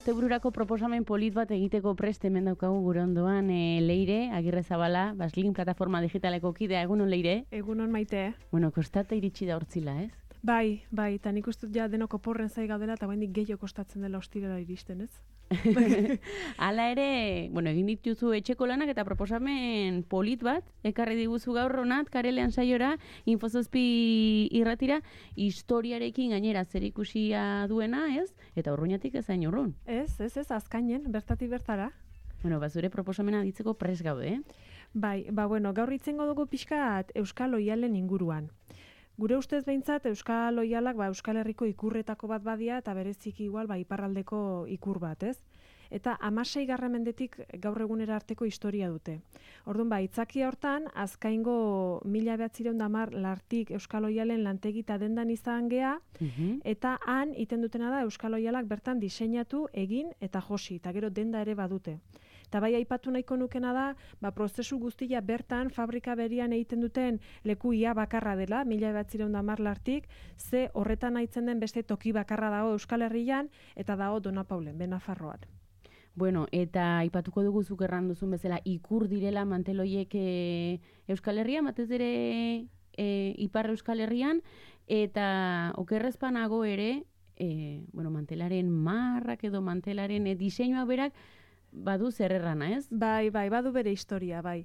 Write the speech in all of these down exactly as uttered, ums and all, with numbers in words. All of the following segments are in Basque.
Tebururako proposamen polit bat egiteko prest hemen daukagu gure ondoan e, Leire, Agirrezabala, Baslin plataforma digitaleko kidea, egunon Leire? Egunon Maite. Bueno, kostata iritsi da hortzila, ez? Bai, bai, eta nik uste ja denok oporren zai gaudela eta baindik gehiago kostatzen dela ostirela iristen, ez? Hala ere, bueno, egin dituzu etxeko lanak eta proposamen polit bat, ekarri diguzu gaur honat, karelean saiora, Infozazpi irratira, historiarekin gainera zerikusia duena, ez? Eta urruñatik ez hain urrun. Ez, ez, ez, azkainen, bertatik bertara. Bueno, bazure proposamena ditzeko pres gaude, eh? Bai, ba, bueno, gaur itzengo dugu pixkat Euskal Oialen inguruan. Gure ustez behintzat Euskal Oialak ba, Euskal Herriko ikurretako bat badia eta bereziki igual ba, iparraldeko ikur bat, ez? Eta hamaseigarren mendetik gaur egunera arteko historia dute. Orduan ba, itzakia hortan, azkaingo mila behatzireun da hamar lartik Euskal Oialen lantegi eta dendan izan gea, Mhm. eta han iten dutena da Euskal Oialak bertan diseinatu, egin eta josi, eta gero denda ere badute. Eta bai aipatu nahiko nukena da, ba, prozesu guztia bertan, fabrika berian egiten duten leku ia bakarra dela, mila behatzireun da hamar lartik, ze horretan aitzen den beste toki bakarra dago Euskal Herrian, eta dago Donapaulen, Benafarroan. Bueno, eta aipatuko dugu zuk erran duzun bezala ikur direla manteloiek e, Euskal Herrian, batez ere e, Ipar Euskal Herrian, eta okerrezpanago ere, e, bueno, mantelaren marrak edo mantelaren e, diseinua berak, badu zer errana, ez? Bai, bai, badu bere historia, bai.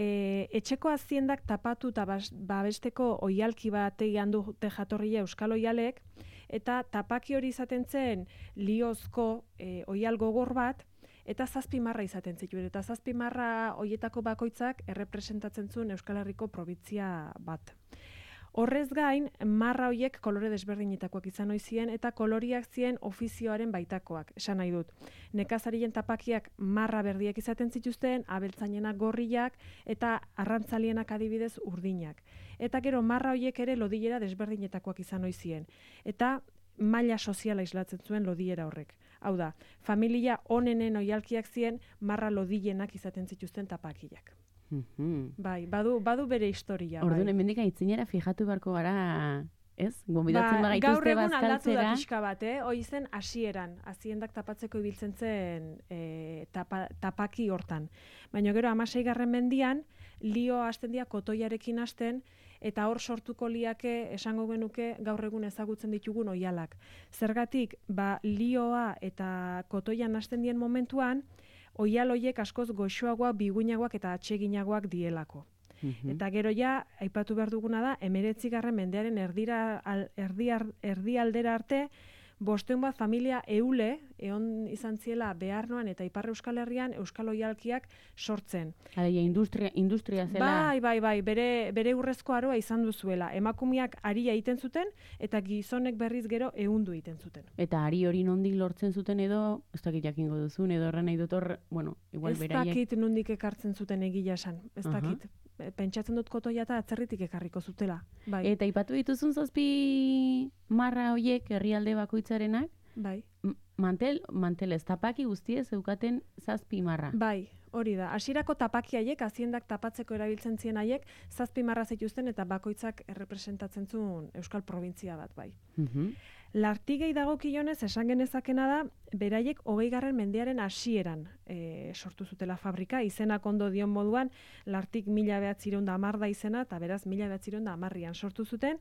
E, etxeko aziendak tapatu eta babesteko oialki bat egian dute jatorria Euskal Oialek, eta tapaki hori izaten zen liozko e, oial gogor bat, eta zazpi marra izaten zituen. Eta zazpi marra hoietako bakoitzak errepresentatzen zuen Euskal Herriko probintzia bat. Horrez gain, marra hoiek kolore desberdinetakoak izan ohi ziren eta koloriak ziren ofizioaren baitakoak, esan nahi dut. Nekazarien tapakiak marra berdiak izaten zituzten, abeltzainenak gorriak eta arrantzalienak adibidez urdinak. Eta gero marra hoiek ere lodilera desberdinetakoak izan ohi ziren. Eta maila soziala islatzen zuen lodiera horrek. Hau da, familia onenen oialkiak ziren marra lodilenak izaten zituzten tapakiak. Mhm. Bai, badu, badu bere historia. Orduan, bai. hemendik aitzinera fijatu beharko gara, ez? Gonbidatzen Ba, gaur bagaituzte egun aldatu da bazkaltzera. pixka bat, eh? Hoi zen hasieran, haziendak tapatzeko ibiltzen zen e, tapa, tapaki hortan. Baina gero hamaseigarren mendian, lio hasten dira kotoiarekin hasten, eta hor sortuko liake esango genuke gaur egun ezagutzen ditugun oialak. Zergatik, ba, lioa eta kotoian hasten dien momentuan, oial hoiek askoz goxoagoak, biguinagoak eta atseginagoak dielako. Mhm. Eta gero ja, aipatu behar duguna da, emeretzigarren mendearen erdira, al, erdi, erdi aldera arte, bosteun bat familia eule, egon izan ziela Bearnoan eta Ipar Euskal Herrian Euskal Oialkiak sortzen. Alegia, industria, industria zela. Bai, bai, bai, bere, bere urrezko aroa izan duzuela. Emakumeak aria egiten zuten, eta gizonek berriz gero ehundu egiten zuten. Eta ari hori nondik lortzen zuten edo, ez dakit jakingo duzun, edo horren nahi dut hor, bueno, igual Ez beraiek. dakit nondik ekartzen zuten egia esan, ez Aha. dakit. Pentsatzen dut kotoia eta atzerritik ekarriko zutela. Bai, Eta ipatu dituzun zazpi marra hoiek herrialde bakoitzarenak, bai. m- mantel, mantel ez tapaki guztiez eukaten zazpi marra. Bai, hori da. Hasierako tapaki haiek, haziendak tapatzeko erabiltzen zien haiek, zazpi marra zituzten eta bakoitzak errepresentatzen zuen Euskal Probintzia bat, bai. Mhm. Lartigei dagokionez esan genezakena da, beraiek hogeigarren mendearen hasieran e, sortu zutela fabrika, izenak ondo dion moduan, lartik mila behatzireun da hamar da izena, eta beraz mila behatzireun da hamarrian sortu zuten,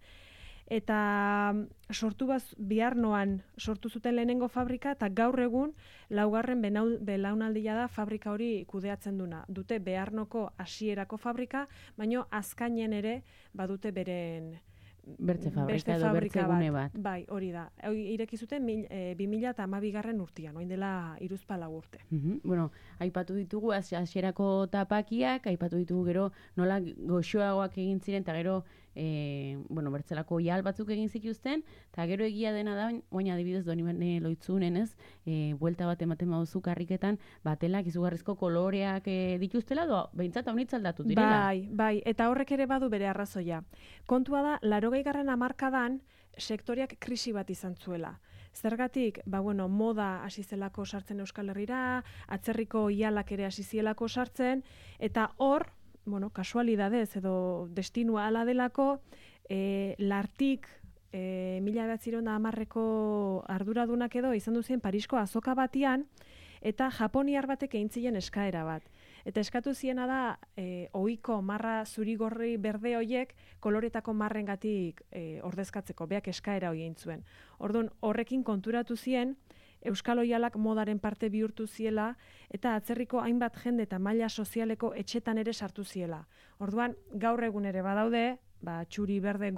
eta sortu baz Bearnoan sortu zuten lehenengo fabrika, eta gaur egun laugarren benau- belaunaldia da fabrika hori kudeatzen duna. Dute Bearnoko hasierako fabrika, baino azkainen ere badute beren Bertze fabrika beste edo bertze fabrika gune bat. Bai, hori da. Hoi ireki zuten mil, e, bi mila hamabigarren urtean, orain dela hiruzpalau urte. Mhm. Bueno, aipatu ditugu hasi- hasierako tapakiak, aipatu ditugu gero nola goxoagoak egin ziren, eta gero e, bueno, bertzelako oial batzuk egin zituzten, eta gero egia dena da, oin adibidez Donibane Loitzunen, ez, e, buelta bat ematen baduzu karriketan, batelak izugarrizko koloreak e, dituztela, do, behintzat haunitz aldatu direla. Bai, bai, eta horrek ere badu bere arrazoia. Kontua da, laurogeigarren hamarkadan sektoriak krisi bat izan zuela. Zergatik, ba bueno, moda hasi zelako sartzen Euskal Herrira, atzerriko oialak ere hasi zielako sartzen, eta hor, bueno, kasualidadez edo destinua ala delako, e, lartik e, mila bederatziehun eta hamarreko arduradunak edo izan duzien Parisko azoka batian, eta japoniar batek egin ziren eskaera bat. Eta eskatu ziena da, e, ohiko marra zuri-gorri berde hoiek koloretako marrengatik e, ordezkatzeko, beak eskaera hori egin zuen. Orduan, horrekin konturatu zien, Euskal Oihalak modaren parte bihurtu ziela, eta atzerriko hainbat jende eta maila sozialeko etxetan ere sartu ziela. Orduan, gaur egun ere badaude, ba, txuri berde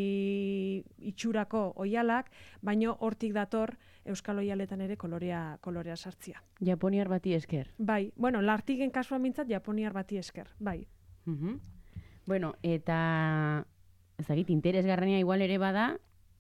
gorri itxurako oihalak, baino hortik dator Euskal Oihaletan ere kolorea, kolorea sartzia. Japoniar bati esker. Bai, bueno, lartigen kasuan mintzat Japoniar bati esker, bai. Uh-huh. Bueno, eta ezagit, interesgarrenia igual ere bada,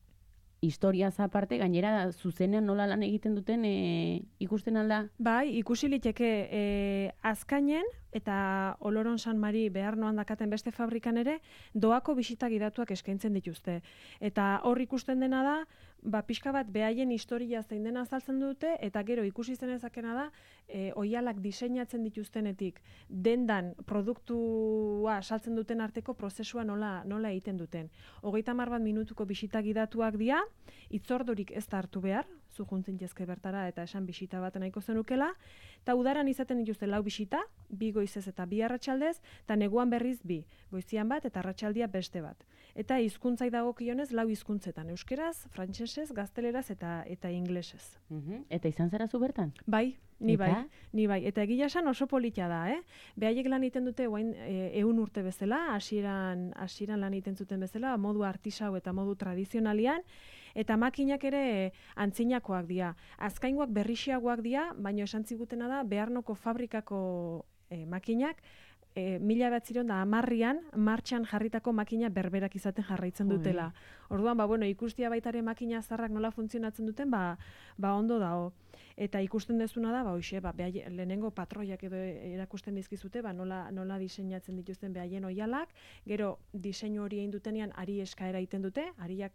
historiaz aparte, gainera zuzenean nola lan egiten duten e, ikusten alda? Bai, ikusi liteke e, Azkainen eta Oloron San Mari behar noan dakaten beste fabrikan ere, doako bisita gidatuak eskaintzen dituzte. Eta hor ikusten dena da, ba, pixka bat behaien historia zein dena azaltzen dute, eta gero ikusi zenezakena da, e, oihalak diseinatzen dituztenetik, dendan produktua saltzen duten arteko prozesua nola, nola egiten duten. Hogeita hamar bat minutuko bisita gidatuak dira, itzordurik ez da hartu behar, zu juntzen jezke bertara eta esan bisita bat nahiko zenukela, eta udaran izaten dituzte lau bisita, bi goizez eta bi arratsaldez, eta neguan berriz bi, goizian bat eta arratsaldia beste bat. Eta hizkuntzai dagokionez lau hizkuntzetan, euskeraz, frantsesez, gazteleraz eta eta ingelesez. Uh-huh. Eta izan zara zu bertan? Bai, ni eta? bai, ni bai. Eta egia esan oso polita da, eh? Behaiek lan egiten dute orain e, ehun urte bezala, hasieran hasieran lan egiten zuten bezala, modu artisau eta modu tradizionalian, eta makinak ere antzinakoak dira. Azkaingoak berrixiagoak dira, baina esan zigutena da Bearnoko fabrikako e, makinak e, mila bederatziehun eta hamarrean martxan jarritako makina berberak izaten jarraitzen dutela. Orduan, ba, bueno, ikustia baitare makina zarrak nola funtzionatzen duten, ba, ba ondo dago. Eta ikusten dezuna da, ba, hoxe, ba, behai, lehenengo patroiak edo erakusten dizkizute, ba, nola, nola diseinatzen dituzten behaien oihalak, gero diseinu hori egin dutenean ari eskaera egiten dute, ariak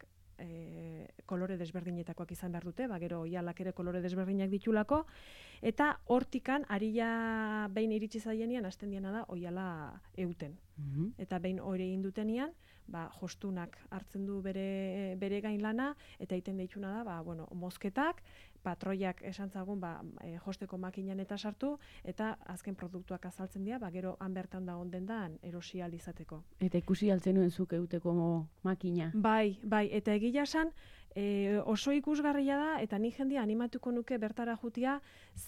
E, kolore desberdinetakoak izan behar dute, ba, gero oihalak ere kolore desberdinak ditulako, eta hortikan aria behin iritsi zaienean hasten diena da oihala euten. Mm-hmm. Eta behin hori egin dutenean, ba, jostunak hartzen du bere, bere gain lana, eta egiten deituna da, ba, bueno, mozketak, patroiak esan zagun, ba, e, josteko makinan eta sartu, eta azken produktuak azaltzen dira, ba, gero han bertan da onden da erosi ahal izateko. Eta ikusi altzen nuen zuk euteko makina? Bai, bai, eta egia esan, e, oso ikusgarria da, eta ni jendia animatuko nuke bertara jutia,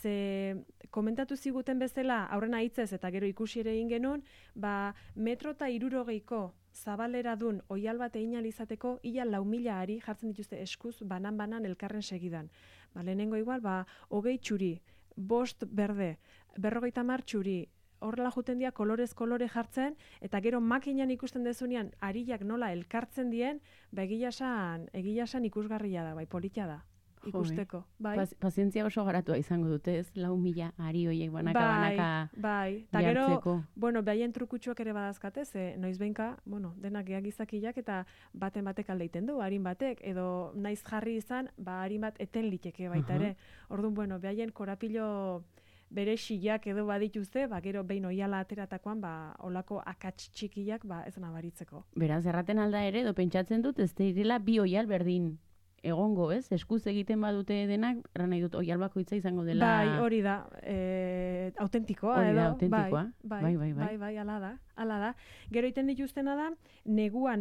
ze komentatu ziguten bezala, aurrena hitzez eta gero ikusi ere egin genuen, ba, metro eta hirurogeiko zabalera dun oihal bat egin ahal izateko, ia lau mila ari jartzen dituzte eskuz banan-banan elkarren segidan. Ba, lehenengo igual, ba, hogei txuri, bost berde, berrogeita hamar txuri, horrela juten dira kolorez kolore jartzen, eta gero makinan ikusten dezunean ariak nola elkartzen dien, ba, egia san, egia san ikusgarria da, bai, politia da. Ikusteko, bai. Paz, pazientzia oso garatua izango dute, ez? Lau mila ari hoiek banaka, bai, banaka bai. Ta gero, bueno, behaien trukutxuak ere badazkate, ze noiz behinka, bueno, denak geagizakiak eta baten batek aldeiten du, harin batek, edo naiz jarri izan, ba, harin bat eten liteke baita ere. Uh-huh. Orduan, bueno, behaien korapilo bere xilak edo badituzte, ba, gero behin oihala ateratakoan, ba, olako akats txikiak, ba, ez nabaritzeko. Beraz, erraten alda ere, edo pentsatzen dut, ez direla bi oihal berdin egongo, ez? Eskuz egiten badute denak, erran nahi dut, oihal bakoitza izango dela... Bai, hori da, e, autentikoa, hori edo... da, autentikoa, bai, bai, bai, bai. Bai, bai, ala da, ala da. Gero egiten dituztena da, neguan,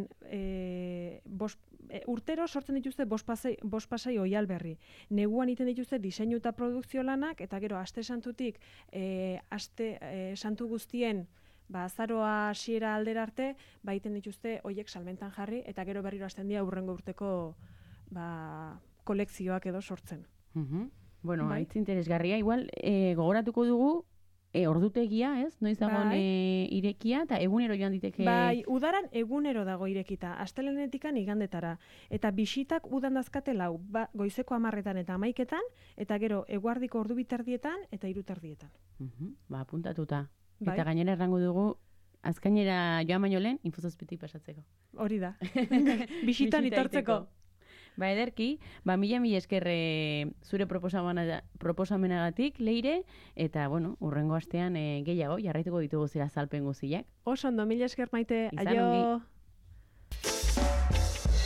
e, bos, e, urtero sortzen dituzte bost pasai, bost pasai oihal berri. Neguan egiten dituzte diseinu eta produkzio lanak, eta gero, aste santutik, e, aste e, santu guztien, ba, azaroa hasiera aldera arte, ba, egiten dituzte hoiek salmentan jarri, eta gero berriro hasten dira hurrengo urteko ba, kolekzioak edo sortzen. Uh-huh. Bueno, bai. haitz interesgarria, igual, e, gogoratuko dugu, e, ordutegia, ez? Noiz dagoen bai. e, irekia, eta egunero joan diteke... Bai, udaran egunero dago irekita, astelehenetikan igandetara. Eta bisitak udan dazkate lau, ba, goizeko hamarretan eta hamaiketan, eta gero eguardiko ordu biterdietan eta hiru terdietan. Uh-huh. Ba, apuntatuta. Bai. Eta gainera errango dugu, azkainera joan baino lehen, infozazpitik pasatzeko. Hori da. Bisitan itortzeko. Ba, ederki, ba, mila mila eskerre zure proposamenagatik, Leire, eta, bueno, urrengo astean e, gehiago, jarraituko ditugu zera zalpen guziak. Oso ondo, mila esker Maite, Izan aio! ongi.